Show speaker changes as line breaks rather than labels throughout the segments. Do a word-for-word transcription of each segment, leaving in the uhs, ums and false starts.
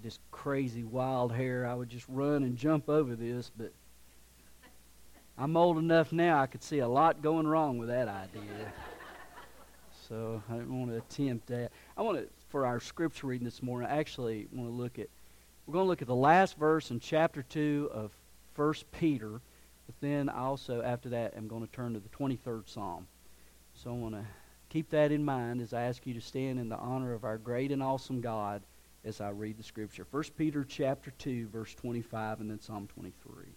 this crazy wild hair, I would just run and jump over this, but I'm old enough now I could see a lot going wrong with that idea. So I don't want to attempt that. I want to, for our scripture reading this morning, I actually want to look at, we're going to look at the last verse in chapter two of First Peter, but then I also, after that, am going to turn to the twenty-third Psalm. So I want to keep that in mind as I ask you to stand in the honor of our great and awesome God as I read the scripture. First Peter chapter two, verse twenty-five, and then Psalm twenty-three.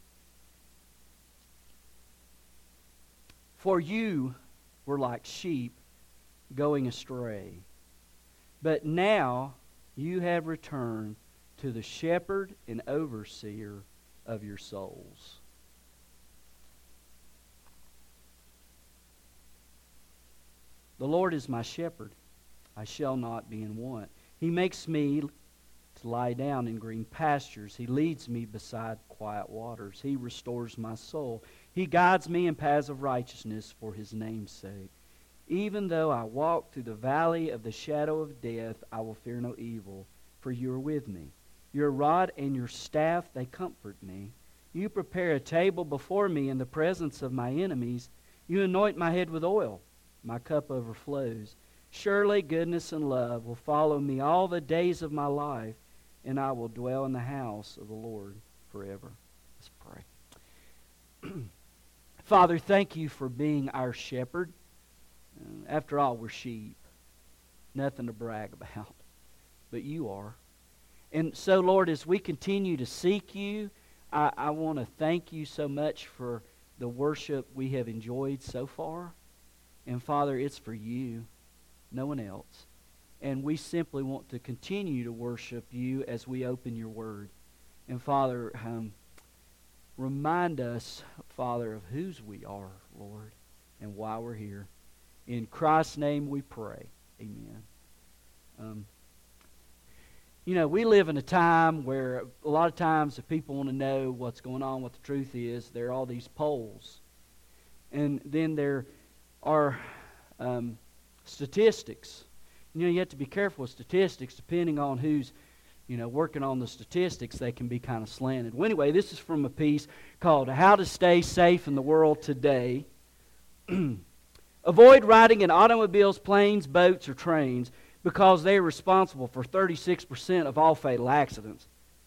For you were like sheep going astray, but now you have returned to the shepherd and overseer of your souls. The Lord is my shepherd, I shall not be in want. He makes me to lie down in green pastures. He leads me beside quiet waters. He restores my soul. He guides me in paths of righteousness for His name's sake. Even though I walk through the valley of the shadow of death, I will fear no evil, for you are with me. Your rod and your staff, they comfort me. You prepare a table before me in the presence of my enemies. You anoint my head with oil. My cup overflows. Surely goodness and love will follow me all the days of my life, and I will dwell in the house of the Lord forever. Let's pray. Father, thank you for being our shepherd. After all, we're sheep. Nothing to brag about. But you are. And so, Lord, as we continue to seek you, I, I want to thank you so much for the worship we have enjoyed so far. And, Father, it's for you, no one else. And we simply want to continue to worship you as we open your word. And, Father, um, remind us, Father, of whose we are, Lord, and why we're here. In Christ's name we pray. Amen. Um, you know, we live in a time where a lot of times if people want to know what's going on, what the truth is, there are all these polls. And then there are um, statistics. You know, you have to be careful with statistics. Depending on who's, you know, working on the statistics, they can be kind of slanted. Well, anyway, this is from a piece called How to Stay Safe in the World Today. Avoid riding in automobiles, planes, boats, or trains because they are responsible for thirty-six percent of all fatal accidents.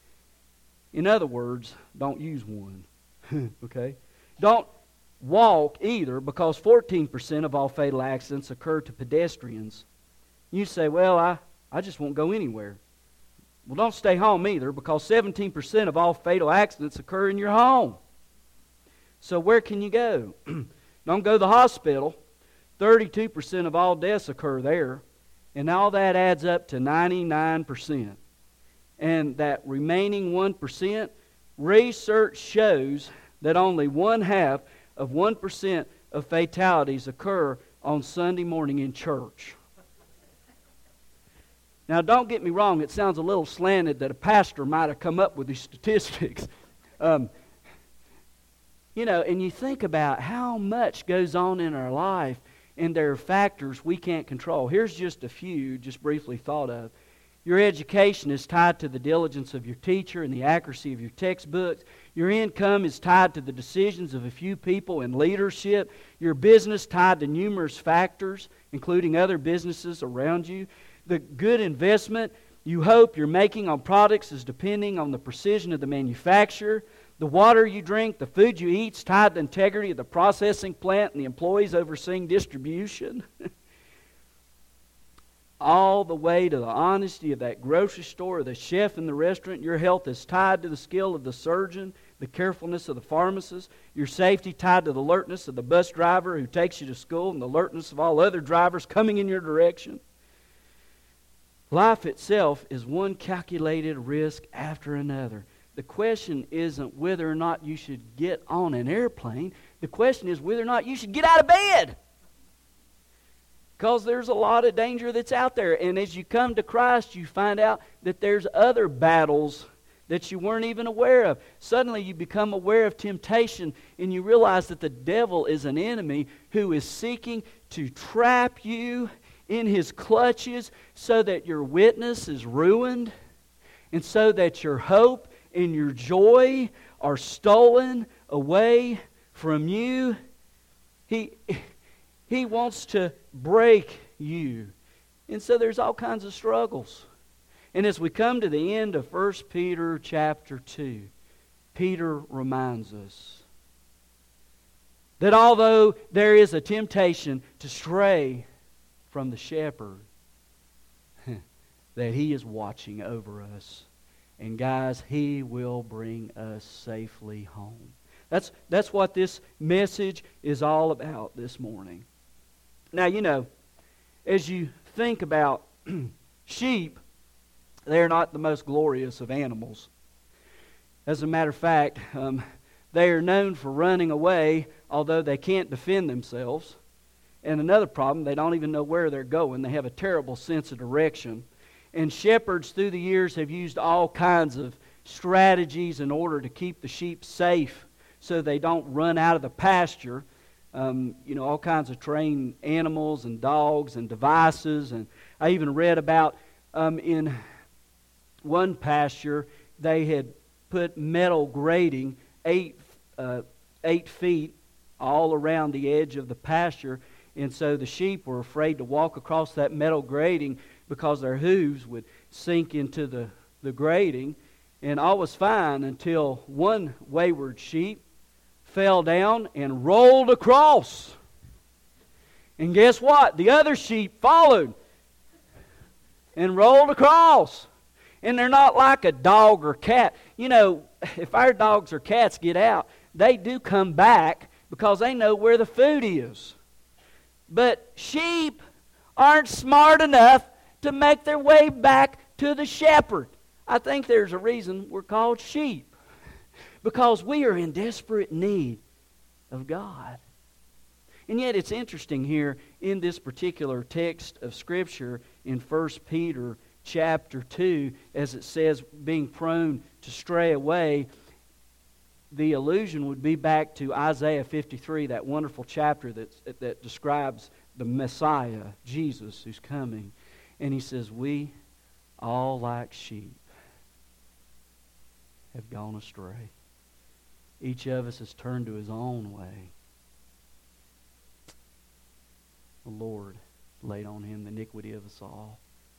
In other words, don't use one. Okay? Don't walk either because fourteen percent of all fatal accidents occur to pedestrians. You say, well, I, I just won't go anywhere. Well, don't stay home either because seventeen percent of all fatal accidents occur in your home. So where can you go? Don't go to the hospital. thirty-two percent of all deaths occur there. And all that adds up to ninety-nine percent. And that remaining one percent, research shows that only one half of one percent of fatalities occur on Sunday morning in church. Now, don't get me wrong, it sounds a little slanted that a pastor might have come up with these statistics. Um, you know, and you think about how much goes on in our life, and there are factors we can't control. Here's just a few, just briefly thought of. Your education is tied to the diligence of your teacher and the accuracy of your textbooks. Your income is tied to the decisions of a few people in leadership. Your business tied to numerous factors, including other businesses around you. The good investment you hope you're making on products is depending on the precision of the manufacturer. The water you drink, the food you eat is tied to the integrity of the processing plant and the employees overseeing distribution. All the way to the honesty of that grocery store or the chef in the restaurant. Your health is tied to the skill of the surgeon, the carefulness of the pharmacist. Your safety tied to the alertness of the bus driver who takes you to school and the alertness of all other drivers coming in your direction. Life itself is one calculated risk after another. The question isn't whether or not you should get on an airplane. The question is whether or not you should get out of bed. Because there's a lot of danger that's out there. And as you come to Christ, you find out that there's other battles that you weren't even aware of. Suddenly you become aware of temptation and you realize that the devil is an enemy who is seeking to trap you in his clutches so that your witness is ruined and so that your hope and your joy are stolen away from you. He, he wants to break you. And so there's all kinds of struggles. And as we come to the end of First Peter chapter two, Peter reminds us that although there is a temptation to stray from the shepherd, that He is watching over us. And guys, He will bring us safely home. That's, that's what this message is all about this morning. Now, you know, as you think about sheep, they're not the most glorious of animals. As a matter of fact, um, they are known for running away, although they can't defend themselves. And another problem, they don't even know where they're going. They have a terrible sense of direction. And shepherds through the years have used all kinds of strategies in order to keep the sheep safe so they don't run out of the pasture. Um, you know, all kinds of trained animals and dogs and devices. And I even read about um, in one pasture, they had put metal grating eight, uh, eight feet all around the edge of the pasture. And so the sheep were afraid to walk across that metal grating because their hooves would sink into the, the grating. And all was fine until one wayward sheep fell down and rolled across. And guess what? The other sheep followed and rolled across. And they're not like a dog or cat. You know, if our dogs or cats get out, they do come back because they know where the food is. But sheep aren't smart enough to make their way back to the shepherd. I think there's a reason we're called sheep. Because we are in desperate need of God. And yet it's interesting here in this particular text of Scripture in First Peter chapter two, as it says, being prone to stray away, the allusion would be back to Isaiah fifty-three, that wonderful chapter that, that describes the Messiah, Jesus, who's coming. And he says, we all like sheep have gone astray. Each of us has turned to his own way. The Lord laid on him the iniquity of us all.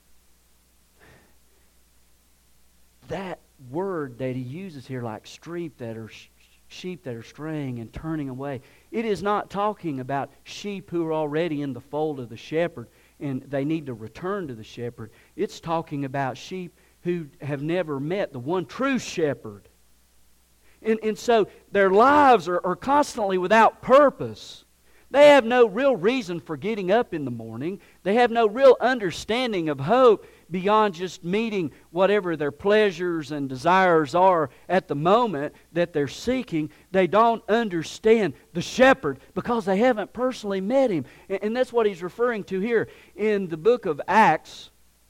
That word that he uses here, like sheep that are sheep that are straying and turning away, it is not talking about sheep who are already in the fold of the shepherd and they need to return to the shepherd. It's talking about sheep who have never met the one true shepherd. And, and so their lives are, are constantly without purpose. They have no real reason for getting up in the morning. They have no real understanding of hope beyond just meeting whatever their pleasures and desires are at the moment that they're seeking. They don't understand the shepherd because they haven't personally met him. And, and that's what he's referring to here in the book of Acts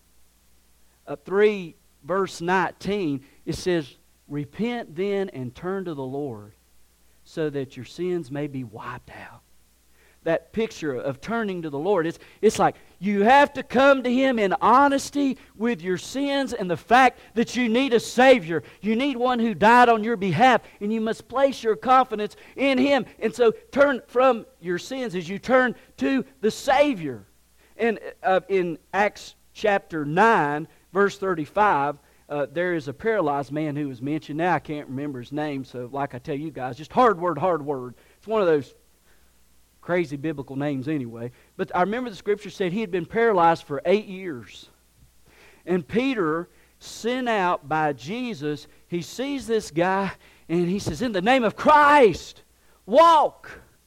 uh, three, verse nineteen. It says, repent then and turn to the Lord so that your sins may be wiped out. That picture of turning to the Lord, it's, it's like you have to come to Him in honesty with your sins and the fact that you need a Savior. You need one who died on your behalf, and you must place your confidence in Him. And so turn from your sins as you turn to the Savior. And uh, in Acts chapter nine, verse thirty-five, Uh, there is a paralyzed man who was mentioned. Now I can't remember his name, so like I tell you guys, just hard word, hard word. It's one of those crazy biblical names anyway. But I remember the Scripture said he had been paralyzed for eight years. And Peter, sent out by Jesus, he sees this guy and he says, in the name of Christ, walk!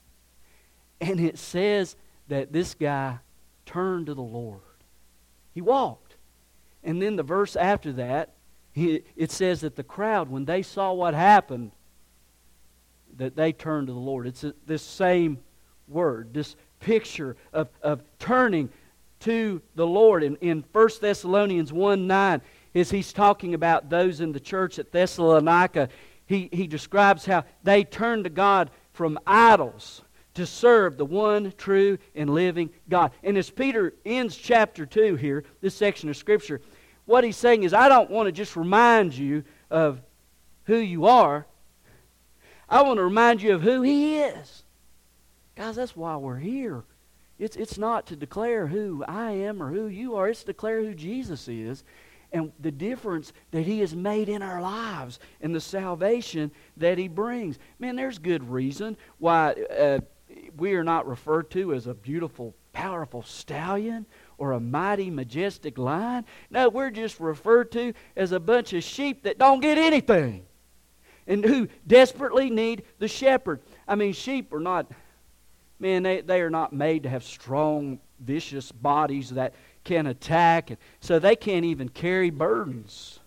And it says that this guy turned to the Lord. He walked. And then the verse after that, he, it says that the crowd, when they saw what happened, that they turned to the Lord. It's a, this same word, this picture of, of turning to the Lord. In, in First Thessalonians one nine, as he's talking about those in the church at Thessalonica, he, he describes how they turned to God from idols to serve the one true and living God. And as Peter ends chapter two here, this section of Scripture, what he's saying is, I don't want to just remind you of who you are. I want to remind you of who he is. Guys, that's why we're here. It's, it's not to declare who I am or who you are. It's to declare who Jesus is and the difference that he has made in our lives and the salvation that he brings. Man, there's good reason why uh, we are not referred to as a beautiful, powerful stallion or a mighty, majestic lion. No, we're just referred to as a bunch of sheep that don't get anything and who desperately need the shepherd. I mean, sheep are not, man, they, they are not made to have strong, vicious bodies that can attack, and so they can't even carry burdens.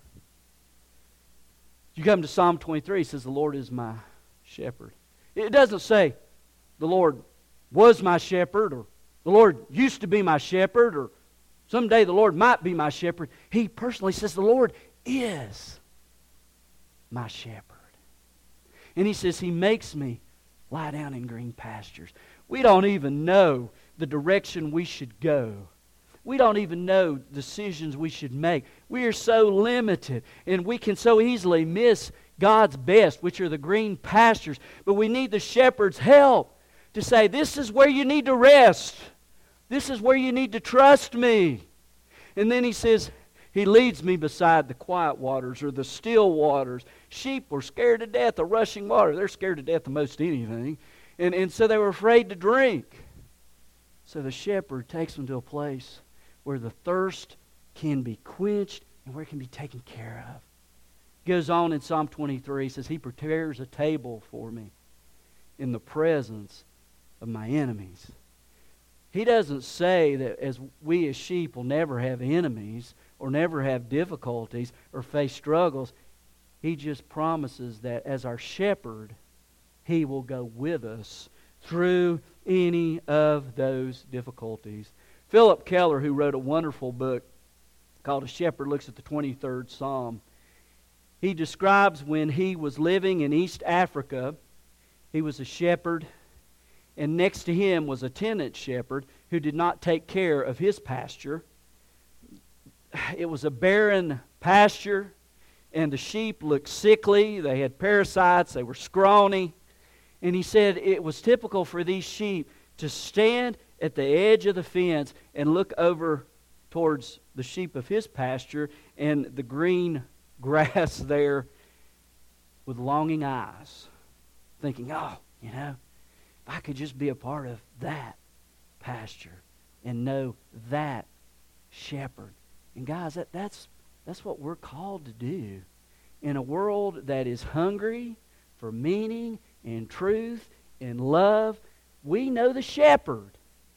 You come to Psalm twenty-three, it says, the Lord is my shepherd. It doesn't say, the Lord was my shepherd, or the Lord used to be my shepherd, or someday the Lord might be my shepherd. He personally says, the Lord is my shepherd. And he says, he makes me lie down in green pastures. We don't even know the direction we should go. We don't even know decisions we should make. We are so limited, and we can so easily miss God's best, which are the green pastures. But we need the shepherd's help to say, this is where you need to rest. This is where you need to trust me. And then he says, he leads me beside the quiet waters or the still waters. Sheep were scared to death of rushing water. They're scared to death of most anything. And, and so they were afraid to drink. So the shepherd takes them to a place where the thirst can be quenched and where it can be taken care of. He goes on in Psalm twenty-three, he says, he prepares a table for me in the presence of my enemies. He doesn't say that as we as sheep will never have enemies or never have difficulties or face struggles. He just promises that as our shepherd, he will go with us through any of those difficulties. Philip Keller, who wrote a wonderful book called A Shepherd Looks at the twenty-third Psalm, he describes when he was living in East Africa, he was a shepherd, and next to him was a tenant shepherd who did not take care of his pasture. It was a barren pasture, and the sheep looked sickly. They had parasites. They were scrawny. And he said it was typical for these sheep to stand at the edge of the fence and look over towards the sheep of his pasture and the green grass there with longing eyes, thinking, oh, you know, if I could just be a part of that pasture and know that shepherd. And guys, that, that's that's what we're called to do. In a world that is hungry for meaning and truth and love, we know the shepherd.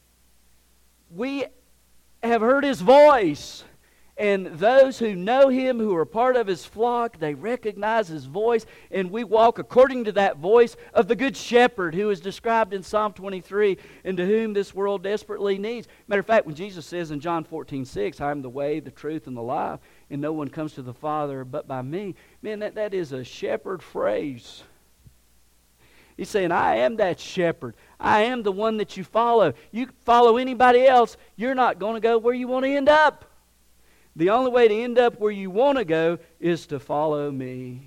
We have heard his voice. And those who know him, who are part of his flock, they recognize his voice, and we walk according to that voice of the good shepherd who is described in Psalm twenty-three, and to whom this world desperately needs. Matter of fact, when Jesus says in John fourteen six, I am the way, the truth, and the life, and no one comes to the Father but by me, man, that, that is a shepherd phrase. He's saying, I am that shepherd. I am the one that you follow. You follow anybody else, you're not going to go where you want to end up. The only way to end up where you want to go is to follow me.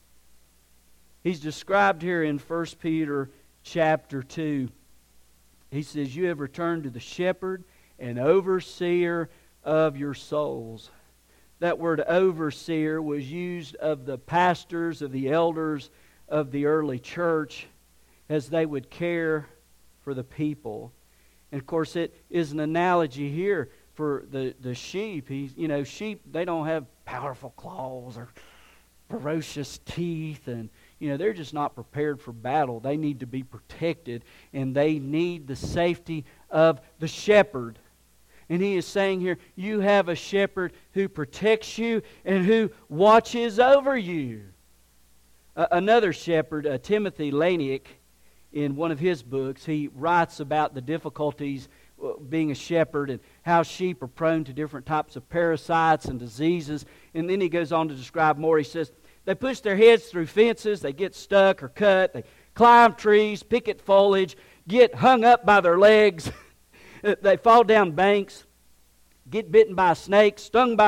He's described here in First Peter chapter two. He says, you have returned to the shepherd and overseer of your souls. That word overseer was used of the pastors, of the elders of the early church as they would care for the people. And of course it is an analogy here for the, the sheep. He's, you know, sheep, they don't have powerful claws or ferocious teeth, and you know, they're just not prepared for battle. They need to be protected, and they need the safety of the shepherd. And he is saying here, you have a shepherd who protects you and who watches over you. Uh, another shepherd, uh, Timothy Laniak, in one of his books, he writes about the difficulties being a shepherd and how sheep are prone to different types of parasites and diseases. And then he goes on to describe more. He says, they push their heads through fences, they get stuck or cut, they climb trees, pick at foliage, get hung up by their legs, they fall down banks, get bitten by snakes, stung by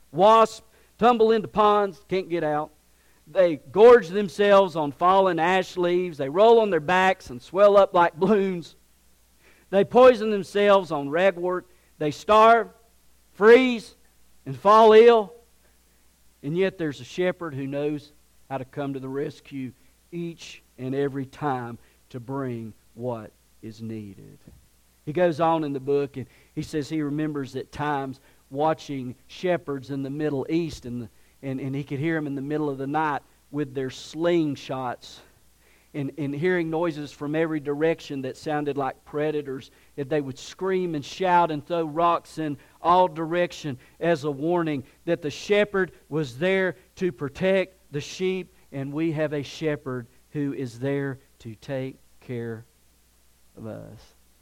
Wasps tumble into ponds, can't get out. They gorge themselves on fallen ash leaves. They roll on their backs and swell up like balloons. They poison themselves on ragwort. They starve, freeze, and fall ill. And yet there's a shepherd who knows how to come to the rescue each and every time to bring what is needed. He goes on in the book and he says he remembers at times watching shepherds in the Middle East, and, the, and, and he could hear them in the middle of the night with their slingshots and, and hearing noises from every direction that sounded like predators. If they would scream and shout and throw rocks in all direction as a warning that the shepherd was there to protect the sheep, and we have a shepherd who is there to take care of us.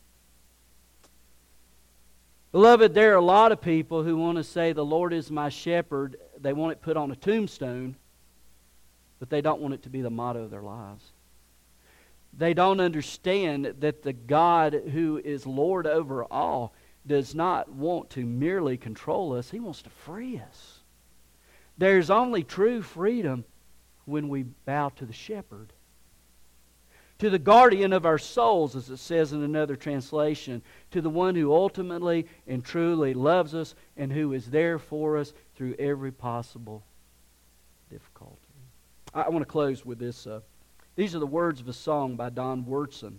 Beloved, there are a lot of people who want to say the Lord is my shepherd. They want it put on a tombstone, but they don't want it to be the motto of their lives. They don't understand that the God who is Lord over all does not want to merely control us. He wants to free us. There's only true freedom when we bow to the shepherd, to the guardian of our souls, as it says in another translation, to the one who ultimately and truly loves us and who is there for us through every possible difficulty. I, I want to close with this. Uh, these are the words of a song by Don Wurtson.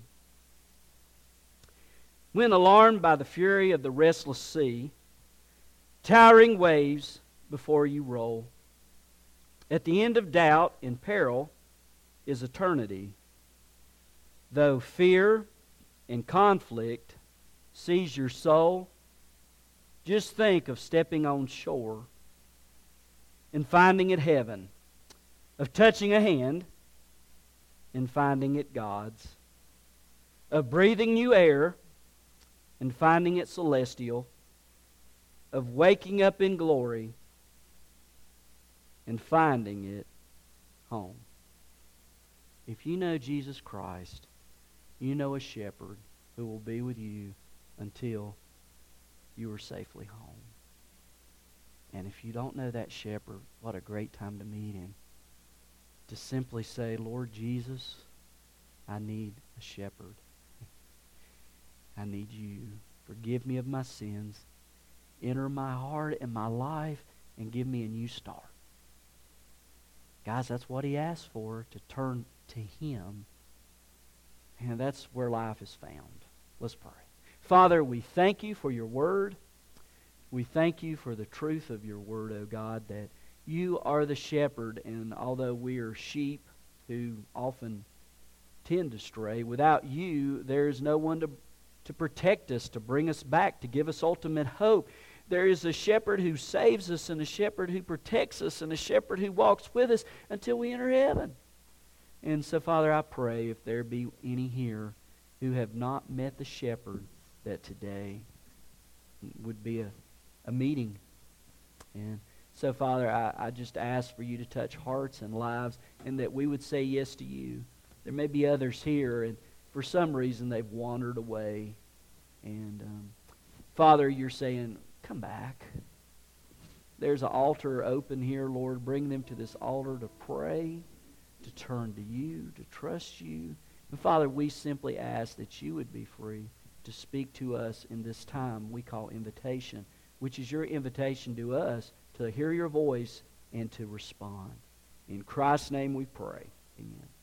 When alarmed by the fury of the restless sea, towering waves before you roll, at the end of doubt and peril is eternity. Though fear and conflict seize your soul, just think of stepping on shore and finding it heaven, of touching a hand and finding it God's, of breathing new air and finding it celestial, of waking up in glory and finding it home. If you know Jesus Christ, you know a shepherd who will be with you until you are safely home. And if you don't know that shepherd, what a great time to meet him. To simply say, Lord Jesus, I need a shepherd. I need you. Forgive me of my sins. Enter my heart and my life and give me a new start. Guys, that's what he asked for, to turn to him. And that's where life is found. Let's pray. Father, we thank you for your word. We thank you for the truth of your word, O God, that you are the shepherd, and although we are sheep who often tend to stray, without you, there is no one to, to protect us, to bring us back, to give us ultimate hope. There is a shepherd who saves us, and a shepherd who protects us, and a shepherd who walks with us until we enter heaven. And so, Father, I pray if there be any here who have not met the shepherd, that today would be a, a meeting. And so, Father, I, I just ask for you to touch hearts and lives, and that we would say yes to you. There may be others here, and for some reason they've wandered away. And, um, Father, you're saying, come back. There's an altar open here, Lord. Bring them to this altar to pray, to turn to you, to trust you. And Father, we simply ask that you would be free to speak to us in this time we call invitation, which is your invitation to us to hear your voice and to respond. In Christ's name we pray. Amen.